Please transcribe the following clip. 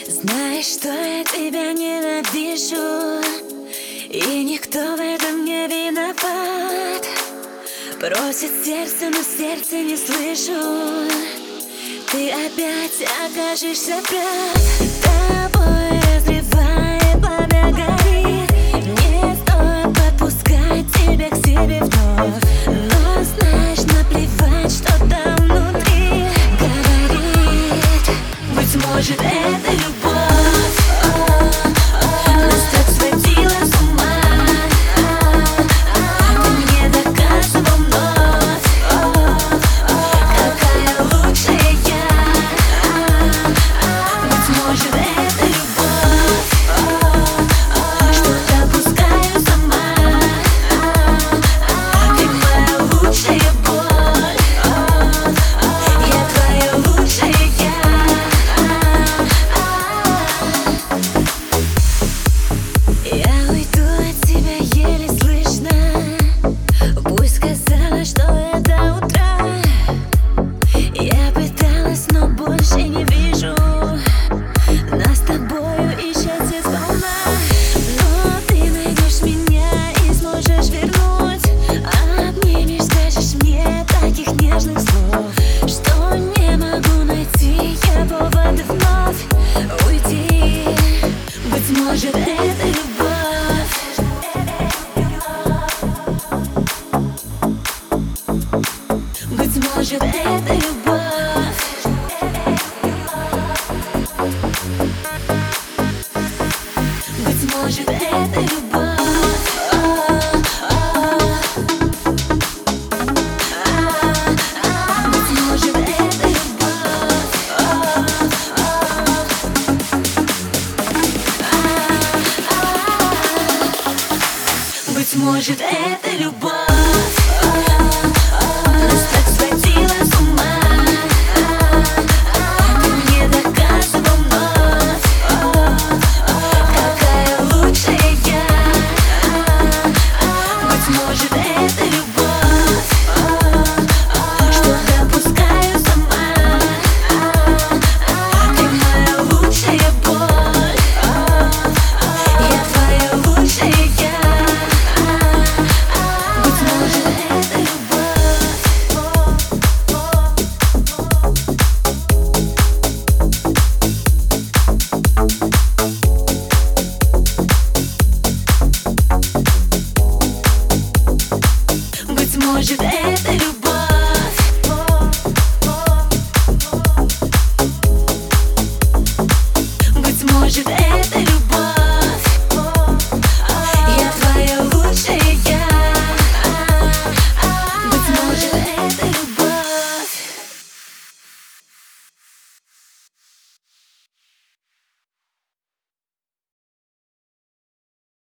Знаешь, что я тебя ненавижу, и никто в этом не виноват. Просит сердце, но сердце не слышу. Ты опять окажешься прав. Тобой разливая пламя горит. Не стоит подпускать тебя к себе вновь. Но знаешь, наплевать, что там внутри говорит. Быть может, это любовь. Нас так сводила с ума. Ты мне доказывал вновь, какая лучшая я. Быть может, это любовь, что-то пускаю сама. Ты моя лучшая боль, я твоя лучшая я. Я уйду от тебя еле слышно. Пусть сказала, что я до утра. Я пыталась, но больше не вижу нас с тобою исчезнет сполна. Но ты найдешь меня и сможешь вернуть. Обнимешь, скажешь мне таких нежных слов, что не могу найти я повода вновь уйти. Быть может, это любовь. Быть может, это любовь. Быть может, это любовь. Быть может, это любовь. Быть может, это любовь. Нас так сводила с ума. Ты мне доказывал вновь, какая лучшая я. Быть может, это любовь, что допускаю сама. Ты моя лучшая боль, я твоя лучшая я. Быть может, это любовь. Быть может, это любовь. Быть может, это любовь.